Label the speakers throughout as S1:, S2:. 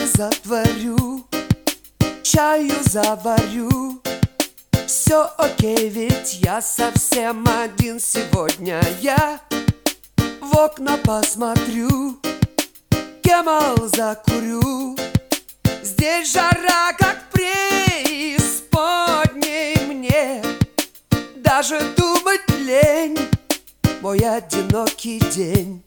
S1: затворю, чаю заварю. Все окей, ведь я совсем один сегодня. Я в окна посмотрю, кемал закурю. Здесь жара, как в преисподней. Мне даже думать лень, мой одинокий день.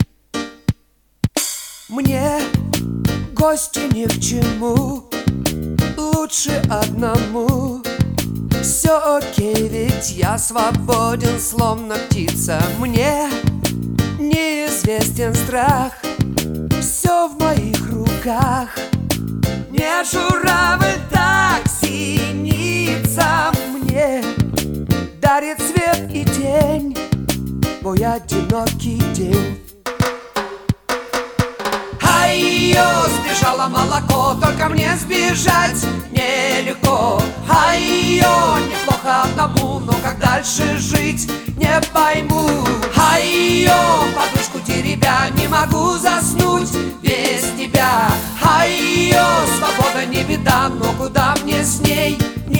S1: Мне гости ни к чему, лучше одному. Все окей, ведь я свободен, словно птица. Мне неизвестен страх, все в моих руках. Не журавль, так синица мне дарит свет и тень, мой одинокий день. Ай-ё, сбежало молоко, только мне сбежать нелегко. Ай-ё, неплохо одному, но как дальше жить, не пойму. Ай-ё, подушку теребя, не могу заснуть без тебя. Ай-ё, свобода не беда, но куда мне с ней?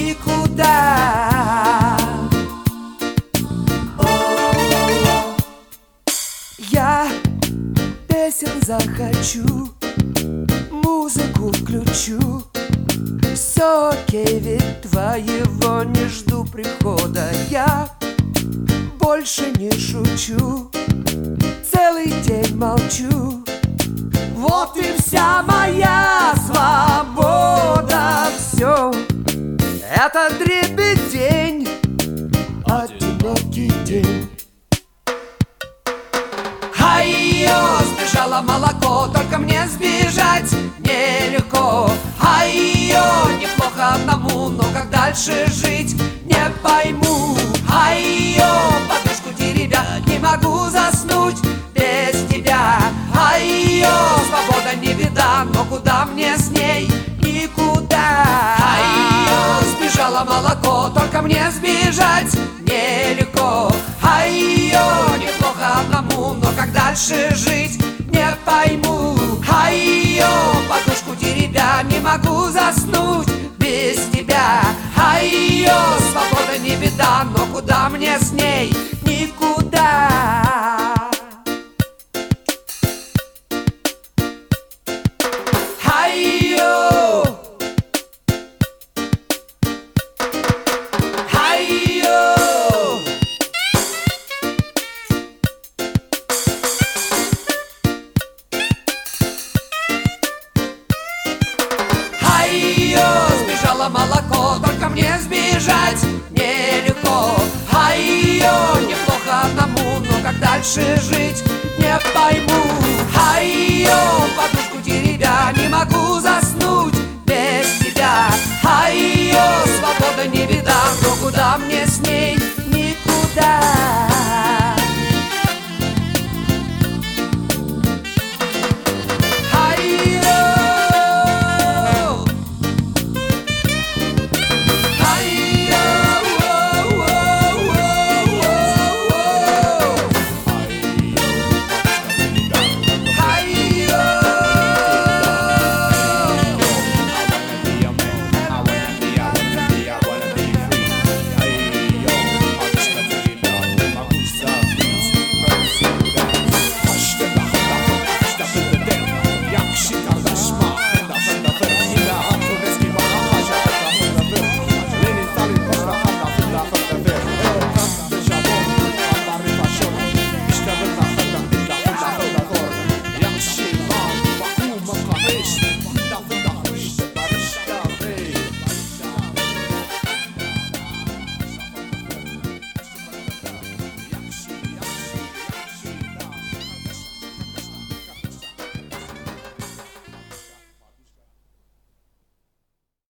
S1: Никуда. Я песен захочу, музыку включу. Все окей, ведь твоего не жду прихода. Я больше не шучу, целый день молчу. Вот и вся моя свобода. Все это дребедень, одинокий день. Ай-ё, сбежало молоко, только мне сбежать нелегко. Ай-ё, неплохо одному, но как дальше жить, не пойму. Ай-ё, подушку теребя, не могу заснуть без тебя. Ай-ё, свобода не беда, но куда мне с ней? Никуда. Ай-ё, сбежало молоко, только мне сбежать нелегко. Ай-ё, неплохо одному, но как дальше жить, не пойму. Ай-ё, подушку теребя, не могу заснуть без тебя. Ай-ё, свобода не беда, но куда мне с ней? Никуда. Молоко, только мне сбежать нелегко. Ай-ё, неплохо одному, но как дальше жить, не пойму. Ай-ё, подушку теребя, не могу заснуть